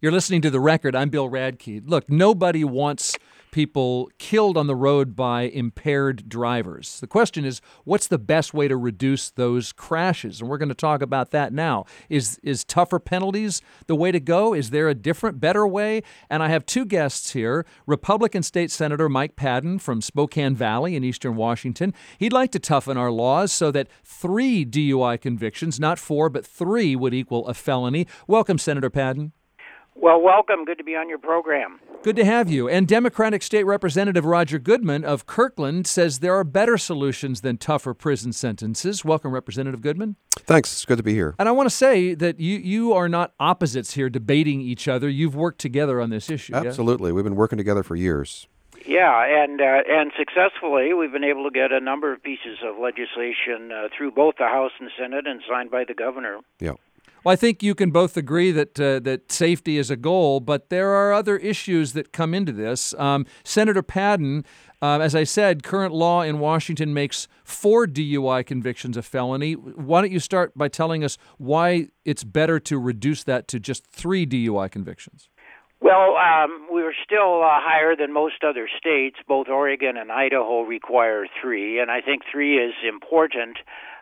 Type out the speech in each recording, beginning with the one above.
You're listening to The Record. I'm Bill Radke. Look, nobody wants people killed on the road by impaired drivers. The question is, what's the best way to reduce those crashes? And we're going to talk about that now. Is tougher penalties the way to go? Is there a different, better way? And I have two guests here. Republican State Senator Mike Padden from Spokane Valley in eastern Washington. He'd like to toughen our laws so that 3 DUI convictions, not 4, but 3, would equal a felony. Welcome, Senator Padden. Well, welcome. Good to be on your program. Good to have you. And Democratic State Representative Roger Goodman of Kirkland says there are better solutions than tougher prison sentences. Welcome, Representative Goodman. Thanks. It's good to be here. And I want to say that you are not opposites here debating each other. You've worked together on this issue. Absolutely. Yeah? We've been working together for years. Yeah, and successfully, we've been able to get a number of pieces of legislation through both the House and Senate and signed by the governor. Yeah. Well, I think you can both agree that safety is a goal, but there are other issues that come into this. Senator Padden, as I said, current law in Washington makes 4 DUI convictions a felony. Why don't you start by telling us why it's better to reduce that to just 3 DUI convictions? Well, we're still higher than most other states. Both Oregon and Idaho require 3, and I think 3 is important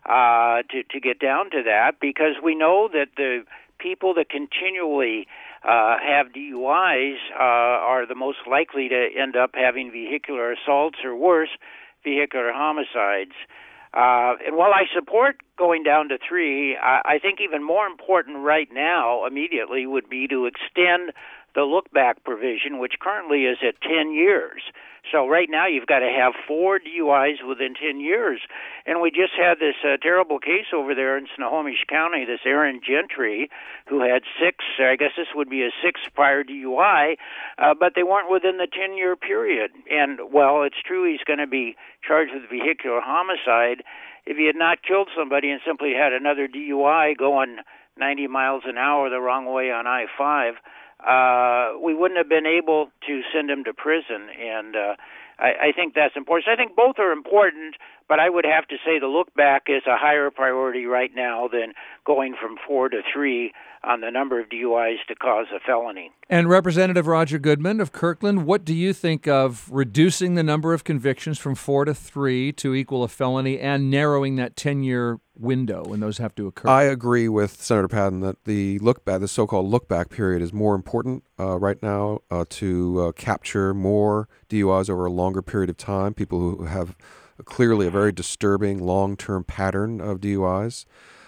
to get down to that, because we know that the people that continually have DUIs are the most likely to end up having vehicular assaults or worse, vehicular homicides. And while I support going down to 3, I think even more important right now, immediately, would be to extend the look-back provision, which currently is at 10 years. So right now you've got to have 4 DUIs within 10 years. And we just had this terrible case over there in Snohomish County, this Aaron Gentry, who had 6, I guess this would be a 6th prior DUI, but they weren't within the 10-year period. And, well, it's true he's going to be charged with vehicular homicide. If he had not killed somebody and simply had another DUI going 90 miles an hour the wrong way on I-5, we wouldn't have been able to send him to prison, and I think that's important. So I think both are important, but I would have to say the look back is a higher priority right now than going from 4 to 3 on the number of DUIs to cause a felony. And Representative Roger Goodman of Kirkland, what do you think of reducing the number of convictions from 4 to 3 to equal a felony and narrowing that 10-year window when those have to occur? I agree with Senator Padden that the look-back, the so-called look-back period, is more important right now to capture more DUIs over a longer period of time, people who have clearly a very disturbing long-term pattern of DUIs.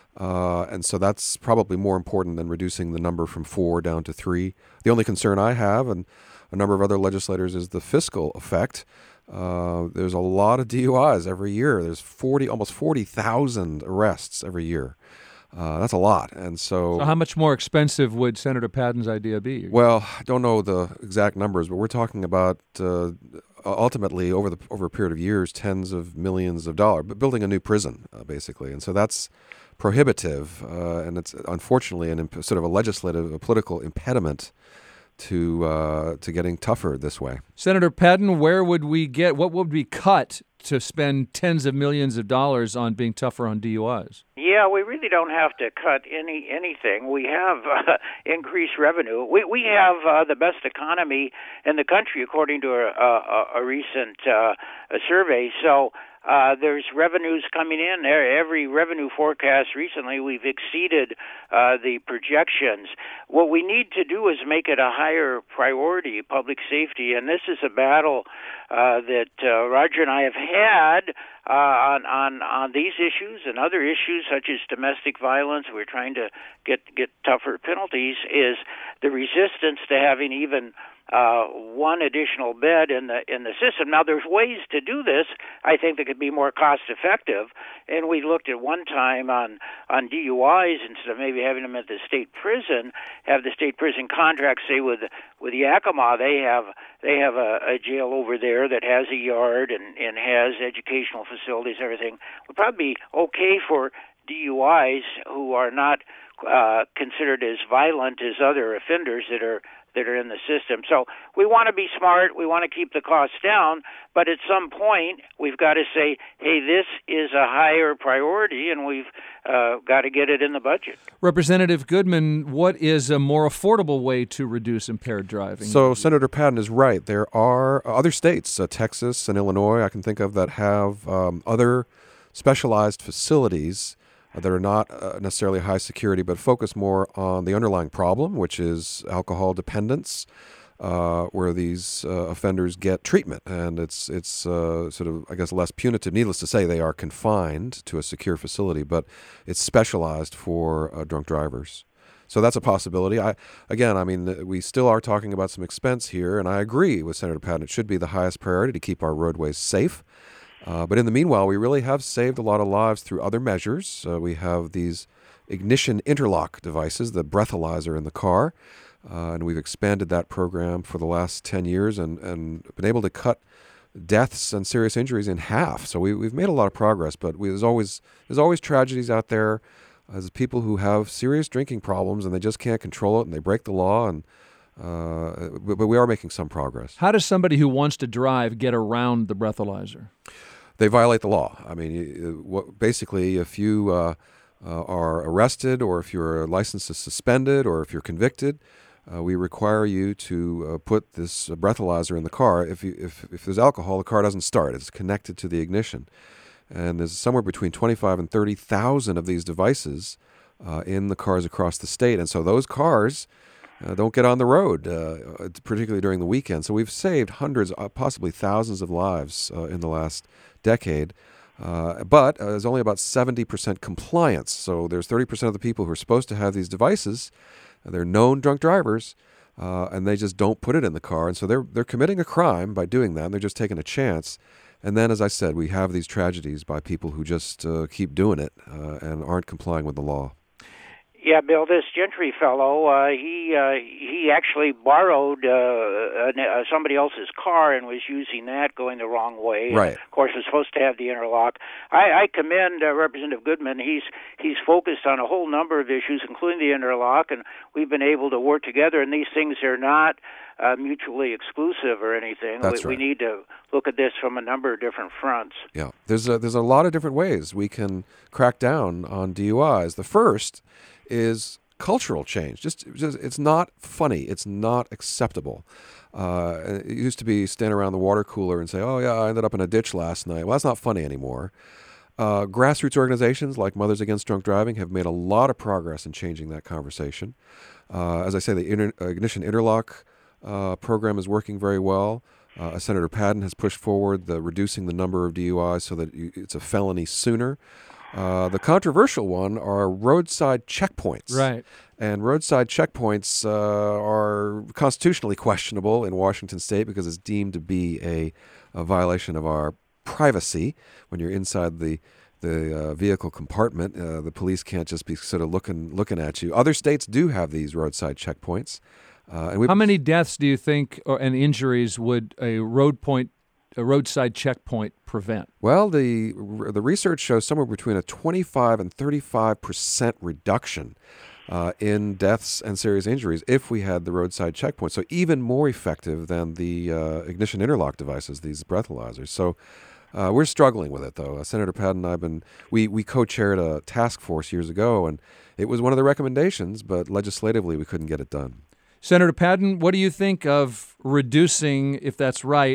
And so that's probably more important than reducing the number from 4 down to 3. The only concern I have, and a number of other legislators, is the fiscal effect. There's a lot of DUIs every year. There's almost 40,000 arrests every year. That's a lot. And so how much more expensive would Senator Padden's idea be? Well, I don't know the exact numbers, but we're talking about ultimately over a period of years, tens of millions of dollars, but building a new prison, basically. And so that's prohibitive, and it's unfortunately sort of a political impediment to getting tougher this way. Senator Padden, what would we cut to spend tens of millions of dollars on being tougher on DUIs? Yeah, we really don't have to cut anything. We have increased revenue. We have the best economy in the country, according to a recent survey. So there's revenues coming in. Every revenue forecast recently, we've exceeded the projections. What we need to do is make it a higher priority, public safety, and this is a battle that Roger and I have had on these issues and other issues such as domestic violence. We're trying to get tougher penalties. Is the resistance to having even one additional bed in the system. Now, there's ways to do this, I think, that could be more cost effective. And we looked at one time on DUIs, instead of maybe having them at the state prison, have the state prison contract, say with Yakima, they have a jail over there that has a yard and has educational facilities, everything. Would probably be okay for DUIs who are not considered as violent as other offenders that are in the system. So we want to be smart. We want to keep the costs down. But at some point, we've got to say, hey, this is a higher priority, and we've got to get it in the budget. Representative Goodman, what is a more affordable way to reduce impaired driving? So Senator Padden is right. There are other states, Texas and Illinois, I can think of, that have other specialized facilities that are not necessarily high security, but focus more on the underlying problem, which is alcohol dependence, where these offenders get treatment. And it's sort of, I guess, less punitive. Needless to say, they are confined to a secure facility, but it's specialized for drunk drivers. So that's a possibility. We still are talking about some expense here, and I agree with Senator Padden. It should be the highest priority to keep our roadways safe. But in the meanwhile, we really have saved a lot of lives through other measures. We have these ignition interlock devices, the breathalyzer in the car, and we've expanded that program for the last 10 years and been able to cut deaths and serious injuries in half. So we've made a lot of progress, but there's always tragedies out there. There's people who have serious drinking problems and they just can't control it and they break the law, but we are making some progress. How does somebody who wants to drive get around the breathalyzer? They violate the law. I mean, basically, if you are arrested or if your license is suspended or if you're convicted, we require you to put this breathalyzer in the car. If there's alcohol, the car doesn't start. It's connected to the ignition. And there's somewhere between 25 and 30,000 of these devices in the cars across the state. And so those cars don't get on the road, particularly during the weekend. So we've saved hundreds, possibly thousands of lives in the last decade. But there's only about 70% compliance. So there's 30% of the people who are supposed to have these devices. They're known drunk drivers, and they just don't put it in the car. And so they're committing a crime by doing that, and they're just taking a chance. And then, as I said, we have these tragedies by people who just keep doing it and aren't complying with the law. Yeah, Bill, this Gentry fellow, he actually borrowed somebody else's car and was using that going the wrong way. Right. And of course, was supposed to have the interlock. I commend Representative Goodman. He's focused on a whole number of issues, including the interlock, and we've been able to work together. And these things are not mutually exclusive or anything. That's right. We need to look at this from a number of different fronts. Yeah, there's a lot of different ways we can crack down on DUIs. The first is cultural change. Just it's not funny. It's not acceptable. It used to be stand around the water cooler and say, "Oh yeah, I ended up in a ditch last night." Well, that's not funny anymore. Grassroots organizations like Mothers Against Drunk Driving have made a lot of progress in changing that conversation. As I say, the Ignition Interlock program is working very well. Senator Padden has pushed forward reducing the number of DUIs so that it's a felony sooner. The controversial one are roadside checkpoints. Right. And roadside checkpoints are constitutionally questionable in Washington State because it's deemed to be a violation of our privacy. When you're inside the vehicle compartment, the police can't just be sort of looking at you. Other states do have these roadside checkpoints. How many deaths do you think and injuries would a roadside checkpoint prevent? Well, the research shows somewhere between a 25 and 35% reduction in deaths and serious injuries if we had the roadside checkpoint. So even more effective than the ignition interlock devices, these breathalyzers. So we're struggling with it, though. Senator Padden and we co-chaired a task force years ago, and it was one of the recommendations, but legislatively we couldn't get it done. Senator Padden, what do you think of reducing, if that's right,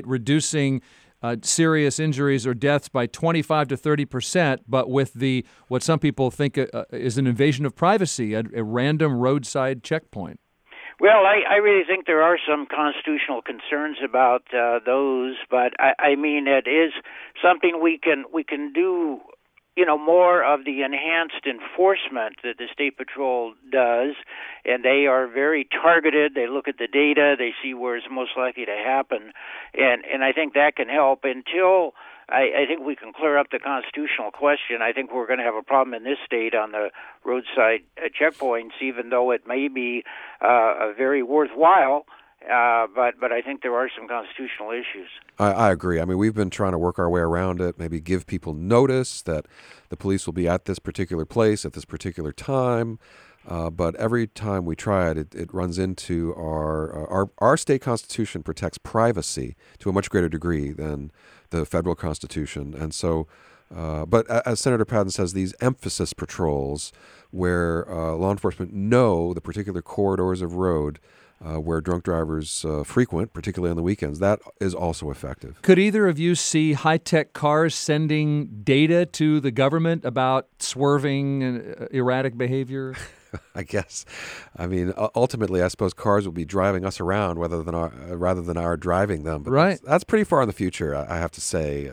serious injuries or deaths by 25 to 30%, but with what some people think is an invasion of privacy, a random roadside checkpoint? Well, I really think there are some constitutional concerns about those, but I mean it is something we can do. More of the enhanced enforcement that the State Patrol does, and they are very targeted. They look at the data, they see where it's most likely to happen, and I think that can help. Until I think we can clear up the constitutional question, I think we're going to have a problem in this state on the roadside checkpoints, even though it may be very worthwhile. But I think there are some constitutional issues. I agree. I mean, we've been trying to work our way around it, maybe give people notice that the police will be at this particular place at this particular time. But every time we try it, it runs into our state constitution protects privacy to a much greater degree than the federal constitution. And so, but as Senator Padden says, these emphasis patrols where law enforcement know the particular corridors of road where drunk drivers frequent, particularly on the weekends, that is also effective. Could either of you see high-tech cars sending data to the government about swerving and erratic behavior? I guess. I mean, ultimately, I suppose cars will be driving us around rather than our driving them. But right. That's pretty far in the future, I have to say.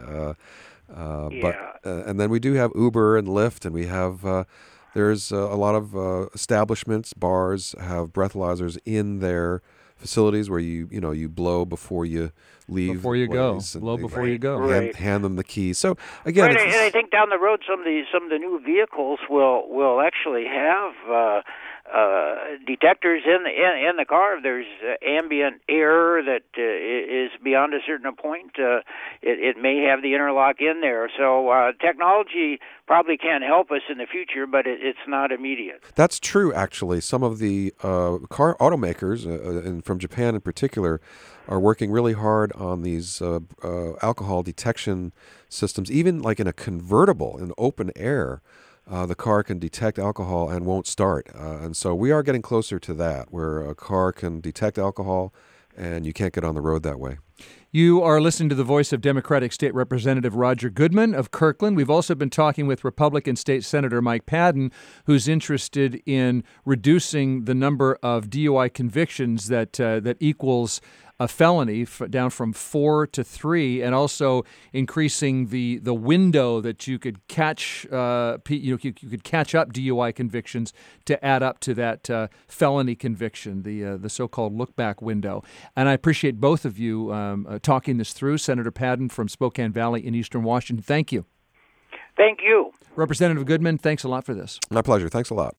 But and then we do have Uber and Lyft, and we have there's a lot of establishments, bars have breathalyzers in their facilities where you blow before you leave. Before you go, blow before you go. Hand them the keys. So again, and I think down the road, some of the new vehicles will actually have detectors in the car. If there's ambient air that is beyond a certain point, it may have the interlock in there. So technology probably can help us in the future, but it's not immediate. That's true, actually. Some of the car automakers, and from Japan in particular, are working really hard on these alcohol detection systems. Even like in a convertible in open air, the car can detect alcohol and won't start. And so we are getting closer to that, where a car can detect alcohol and you can't get on the road that way. You are listening to the voice of Democratic State Representative Roger Goodman of Kirkland. We've also been talking with Republican State Senator Mike Padden, who's interested in reducing the number of DUI convictions that equals a felony down from 4 to 3, and also increasing the window that you could catch you could catch up DUI convictions to add up to that felony conviction, the so-called look-back window. And I appreciate both of you talking this through. Senator Padden from Spokane Valley in Eastern Washington, thank you. Thank you. Representative Goodman, thanks a lot for this. My pleasure. Thanks a lot.